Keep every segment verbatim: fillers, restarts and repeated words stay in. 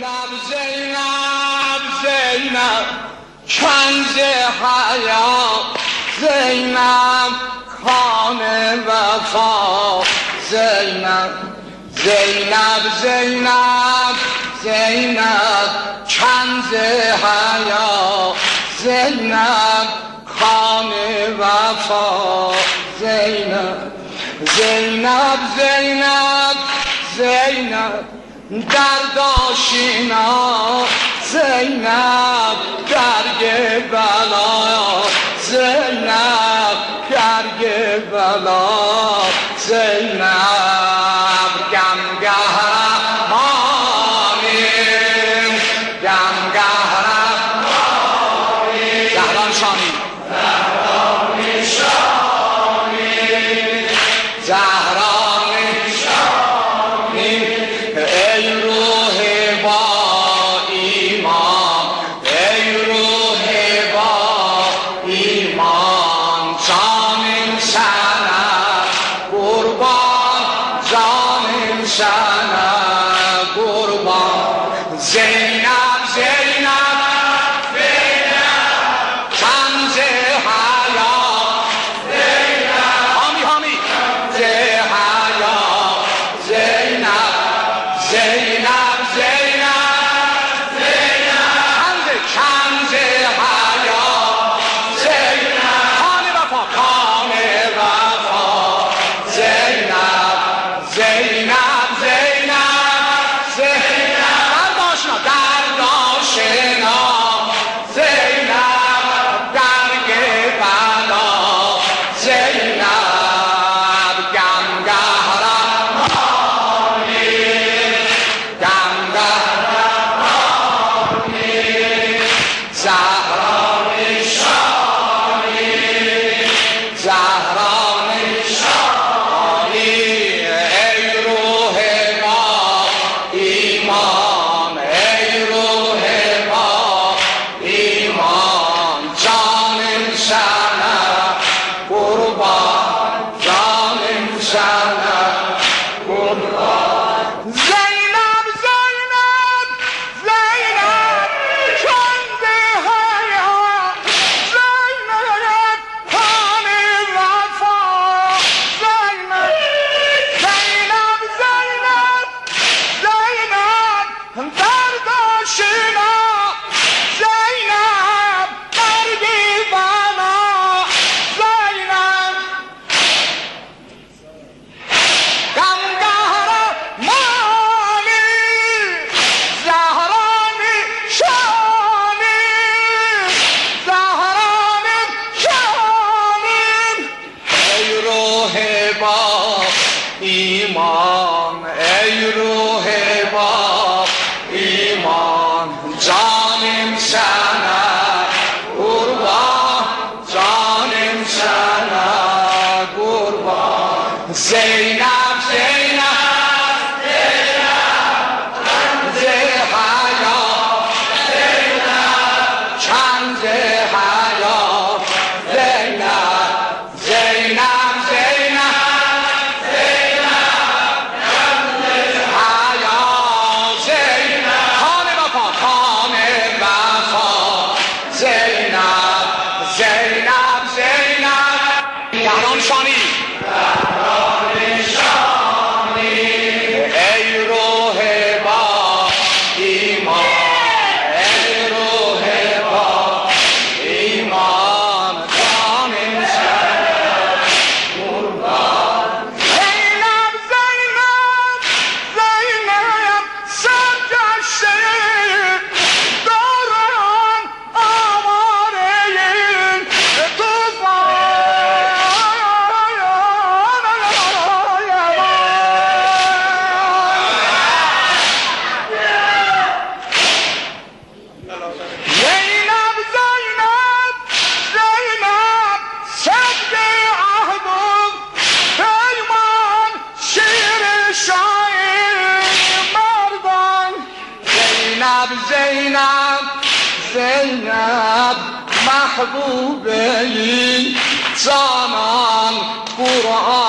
زینب زینب زینب کنز حیات زینب خان وفا زینب زینب زینب زینب کنز حیات زینب خان وفا زینب زینب زینب زینب درد آشینا زینب درگ بلا زینب درگ بلا زینب گمگه رحمانی گمگه رحمانی زهران شانی زهران شانی زهران شانی ای روح با ایمان ای روح با ایمان جانم شنه قربان جانم شنه قربان زینب زینب زینب کنز حیات زینب حامی حامی ز حیات زینب زینب زینب زینب کنز حیات زینب خان وفا خان وفا زینب زینب زینب زینب درداشنا درداشنا زینب درگ بلا زینب گمگه رحمانی گمگه رحمانی زهران شانی زهران شانی ای روح ما ایمان ای روح ما ایمان جانم شنه قربان جانم شنه قربان زینب زینب زینب کنز حیات زینب خان وفا زینب زینب زینب زینب درد آشنا زینب درد بلا زینب گمگه رحمانی زهران شانی زهران شانی ای روح با ایمان ای روح با ایمان جانم شنه قربان جانم شنه قربان زینب زینب زینب کنز حیات زینب کنز حیات زینب زینب زینب زینب کنز حیات زینب خان وفا خان وفا زینب زینب زینب زهران شانی زهران شانی ای روح با ایمان ای روح با ایمان جانم شنه قربان زینب زینب زینب سرگشته دارم آواره طوفان زینب زینب زینب صدق عهدم پیمان شیر شاعر مردان زینب زینب زینب محبوبه این زمان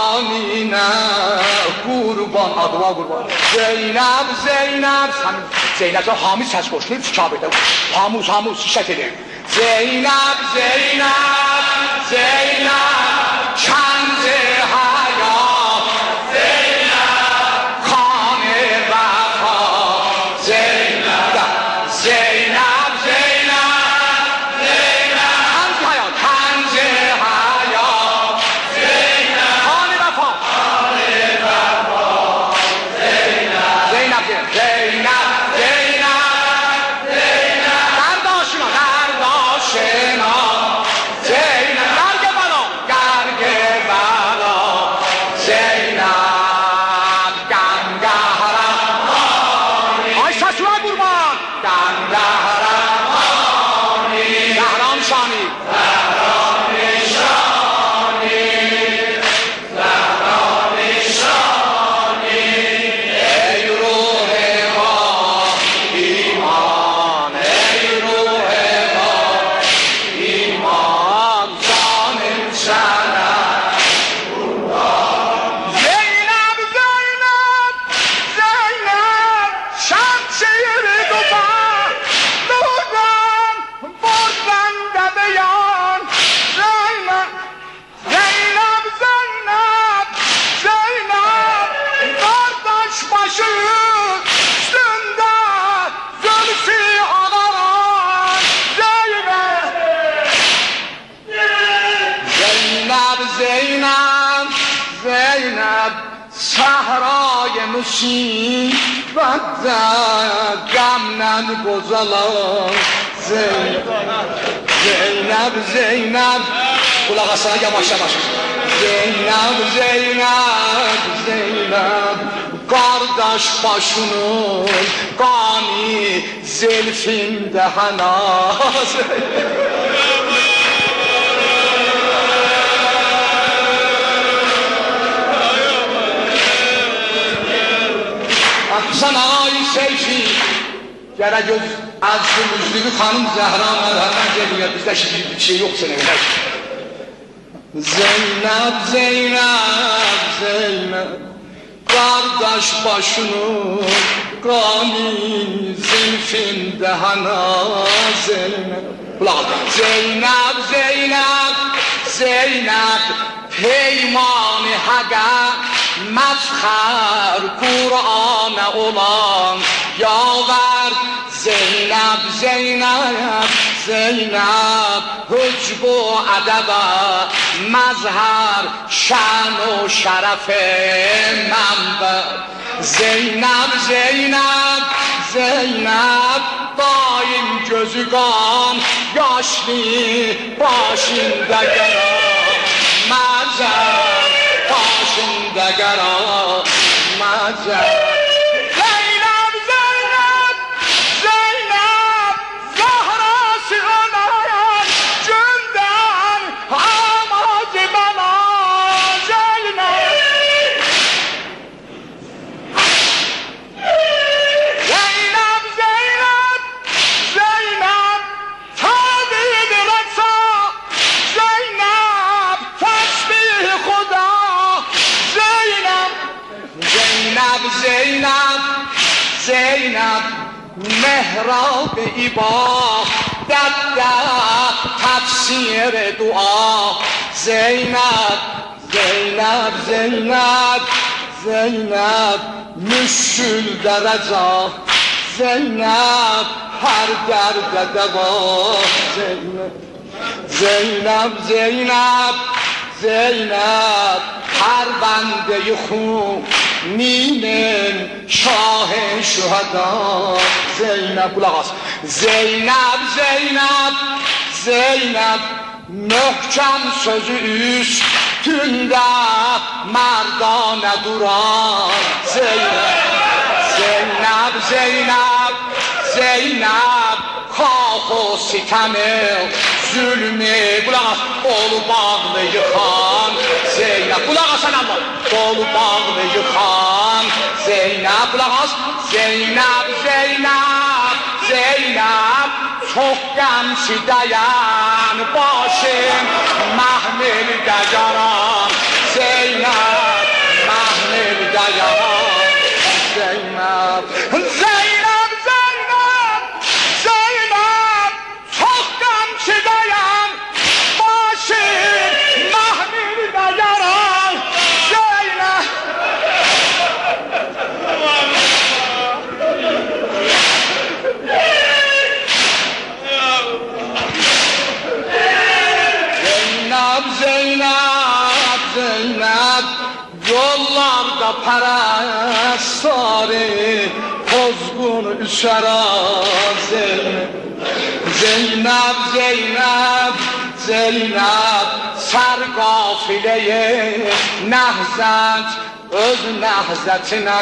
قرآنی نه قربان دعا قربان زینب زینب Zeynep de Hamid ses koştu. Hepsi Kabe'de. Hamuz Hamuz şişeteli. Zeynep Zeynep Zeynep Kendi hayat Zeynep Kane vefa Zeynep Zeynep Zeynep Zeynep Kendi hayat Kendi hayat Zeynep Kane vefa Kane vefa Zeynep Zeynep Zeynep Sahraya musibet gamden gozalan Zeynep Zeynep Zeynep kulak asana yavaş yavaş Zeynep Zeynep Zeynep kardeş başının gani zelfinde hana Sanayı sevki Gerek göz az müzlüğü hanım Zehra merhamet geliyor bizde şimdi bir şey yok senin Zeynep Zeynep Zeynep kardeş başının gani zülfinde hana Zeynep Kulak Zeynep Zeynep Zeynep peyman-ı haga mezhar Kur'an'a olan yaver Zeynep Zeynep Zeynep hücbu adaba mazhar şan و şeref منبع Zeynep Zeynep Zeynep daim gözü kan yaşlı başında yarar mazhar başında yarar mazhar Zeynep Zeynep Zeynep Zahrası önayan günden amacı bana Zeynep Zeynep Zeynep Zeynep tabir etsa Zeynep tesbih Khuda Zeynep Zeynep Zeynep Zeynep mehrab ibadette tefsir dua Zeynep Zeynep Zeynep Zeynep müşkül derece Zeynep her derde deva Zeynep Zeynep Zeynep Zeynep her bende khuninin şah şuhada Zeynep kulak as Zeynep Zeynep Zeynep möhkem sözü üstünde merdane duran Zeynep Zeynep Zeynep Zeynep kahu sitemi zulmü kulak as olu bağlı yıkan Zeynep kulak as anam olu bağlı yıkan Zeynep kulak as Zeynep Zeynep Zeynep çok gemsi dayan başım mahmil dayaran Zeynep mahmil dayaran Zeynep Zeynep Zeynep pərəstari pozğun üsəra Zeynəb Zeynəb, Zeynəb, Zeynəb sər qafiləyə nəhzət öz nəhzətinə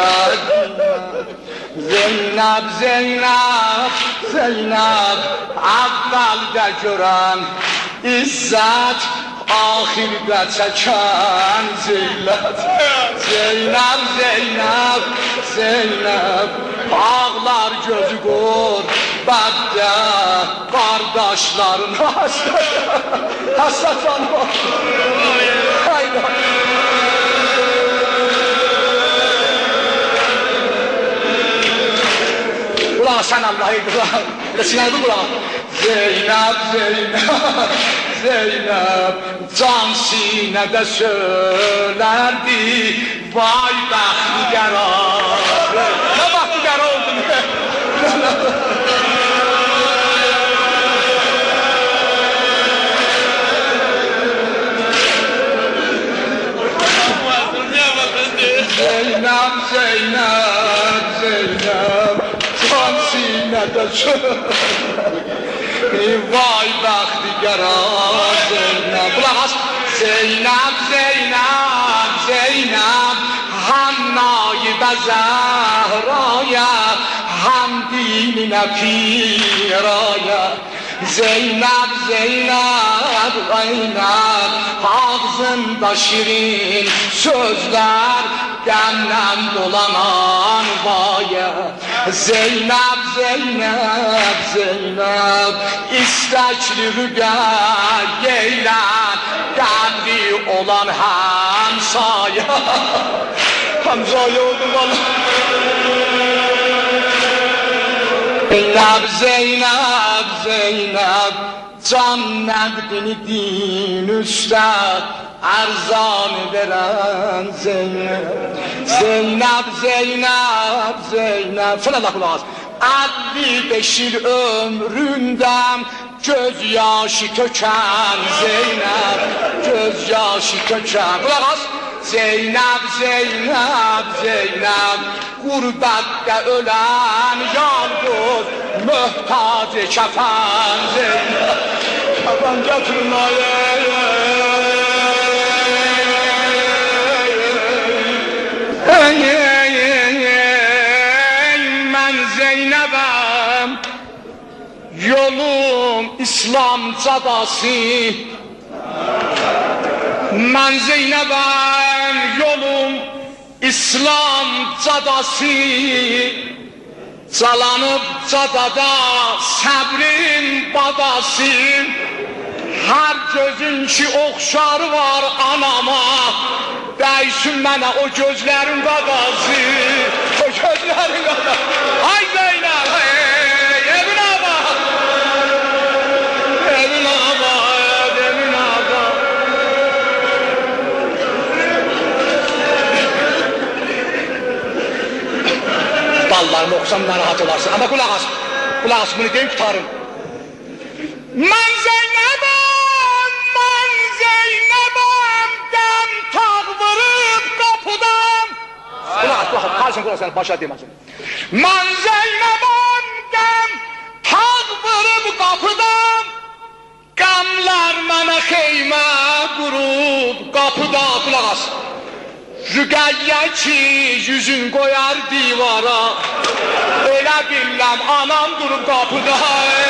Zeynəb, Zeynəb, Zeynəb əvvəldə görən İzzət ahirdə çəkən zillət Zeynəb, Zeynəb, Zeynəb ağlar gözü qor bəddə qardaşların həsrətən var hayda Ulan sən Allah'ı ulan sinədi ulan Zeynəb, Zeynəb, Zeynəb can sinədə söylərdi vay bəxti qərar nə bəxti qərar oldu Zeynəb, Zeynəb, Zeynəb can sinədə söylərdi vay bəxti qərar Zeynəb Qulaq as Zeynəb, Zeynəb, Zeynəb həm naibə Zəhraya həm dininə piraya Zeynəb, Zeynəb, Zeynəb ağzında şirin sözlər qəmdən dolanan vaya Zeynəb, Zeynəb, Zeynəb istəkli rüqər geylən qəmli olan həmsaya həmsaya oldu valla Zeynəb, Zeynəb, Zeynəb can nəqdini din üstə ərzan verən Zeynəb Zeynəb, Zeynəb, Zeynəb Sən Allah qulaq as əlli beş il ömründən göz yaşı tökən Zeynəb göz yaşı tökən Qulaq as Zeynəb, Zeynəb, Zeynəb Qurbətdə ölən yalqız möhtac kəfən Zeynəb Kəfən gətirin ayə Mən Zeynəbəm yolum İslam cadası Mən Zeynəbəm yolum İslam cadası Calanıb cadada səbrin badası Hər gözün ki oxşar var anama Dəysin mənə o gözlərin qadası O gözlərin qadası Ay Zeynəb, evin ağa Evin ağa, evin ağa Dallarımı oxusam narahat olarsın Ama qulaq as, qulaq as bunu deyim tutarım Mən Zeynəbəm, mən Zeynəbəm Dəm tağ vırıb qapıdan Qulaq as, qulaq as, qarşın qulaq səni başa deməsin Mən Zeynəbəm dəm tağ vırıb qapıdan Qəmlər mənə xeymə qurub qapıda Qulaq as Rüqəyyə ki yüzün qoyar divara Elə biləm anam durub qapıda